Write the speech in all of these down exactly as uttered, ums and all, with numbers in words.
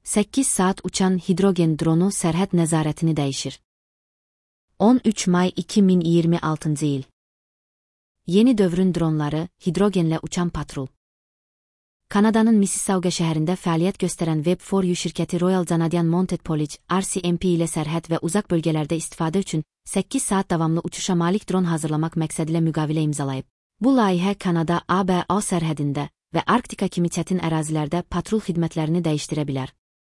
səkkiz saat uçan hidrogen dronu sərhəd nəzarətini dəyişir. on üç may iki min iyirmi altıncı il. Yeni dövrün dronları, hidrogenlə uçan patrul. Kanadanın Mississauga şəhərində fəaliyyət göstərən Web for You şirkəti Royal Canadian Mounted Police R C M P ilə sərhəd və uzaq bölgələrdə istifadə üçün səkkiz saat davamlı uçuşa malik dron hazırlamaq məqsədilə müqavilə imzalayıb. Bu layihə Kanada A B A sərhədində və Arktika kimi çətin ərazilərdə patrul xidmətlərini dəyişdirə bilər.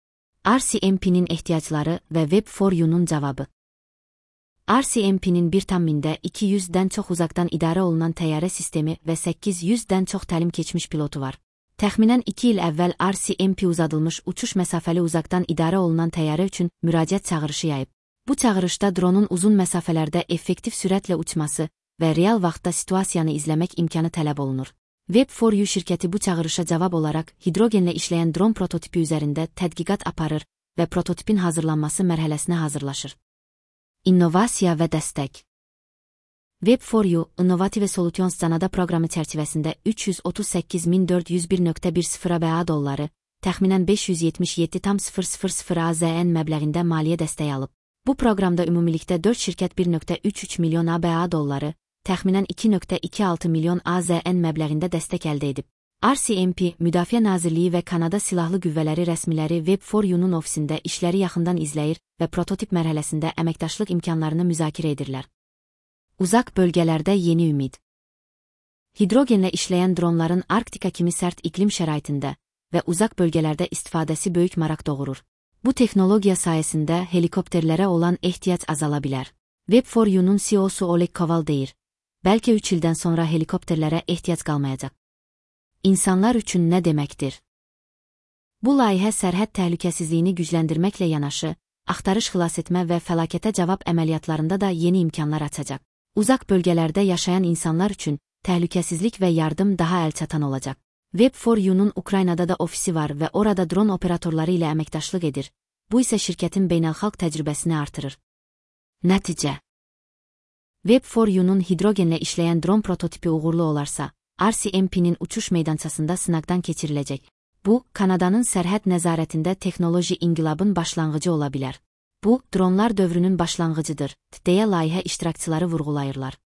R C M P'nin ehtiyacları və Web for You'nun cavabı. R C M P'nin bir tam mində iki yüzdən çox uzaqdan idarə olunan təyyarə sistemi və səkkiz yüzdən çox təlim keçmiş pilotu var. Təxminən iki il əvvəl R C M P uzadılmış uçuş məsafəli uzaqdan idarə olunan təyyarə üçün müraciət çağırışı yayıb. Bu çağırışda dronun uzun məsafələrdə effektiv sürətlə uçması və real vaxtda situasiyanı izləmək imkanı tələb olunur. Web for You şirkəti bu çağırışa cavab olaraq hidrogenlə işləyən dron prototipi üzərində tədqiqat aparır və prototipin hazırlanması mərhələsinə hazırlaşır. İnnovasiya və dəstək. Web for You, Innovative Solutions Canada proqramı çərçivəsində üç yüz otuz səkkiz min dörd yüz bir nöqtə bir sıfır A B A dolları, təxminən beş yüz yetmiş yeddi tam sıfır sıfır sıfır A Z N məbləğində maliyyə dəstəyi alıb. Bu proqramda ümumilikdə dörd şirkət bir nöqtə üç üç milyon A B A dolları, təxminən iki nöqtə iki altı milyon A Z N məbləğində dəstək əldə edib. R C M P, Müdafiə Nazirliyi və Kanada Silahlı Qüvvələri rəsmiləri Web for You-nun ofisində işləri yaxından izləyir və prototip mərhələsində əməkdaşlıq imkanlarını müzakirə edirlər. Uzaq bölgələrdə yeni ümid. Hidrogenlə işləyən dronların Arktika kimi sərt iqlim şəraitində və uzaq bölgələrdə istifadəsi böyük maraq doğurur. Bu texnologiya sayəsində helikopterlərə olan ehtiyac azala bilər. Web for You-nun C E O-su Oleg Koval deyir, bəlkə üç ildən sonra helikopterlərə ehtiyac qalmayacaq. İnsanlar üçün nə deməkdir? Bu layihə sərhəd təhlükəsizliyini gücləndirməklə yanaşı, axtarış xilasetmə və fəlakətə cavab əməliyyatlarında da yeni imkanlar açacaq. Uzaq bölgələrdə yaşayan insanlar üçün təhlükəsizlik və yardım daha əlçatan olacaq. Web for You-nun Ukraynada da ofisi var və orada dron operatorları ilə əməkdaşlıq edir. Bu isə şirkətin beynəlxalq təcrübəsini artırır. Nəticə. Web for You-nun hidrogenlə işləyən dron prototipi uğurlu olarsa, R C M P'nin uçuş meydançasında sınaqdan keçiriləcək. Bu, Kanadanın sərhəd nəzarətində texnoloji inqilabın başlanğıcı ola bilər. Bu, dronlar dövrünün başlanğıcıdır, deyə layihə iştirakçıları vurğulayırlar.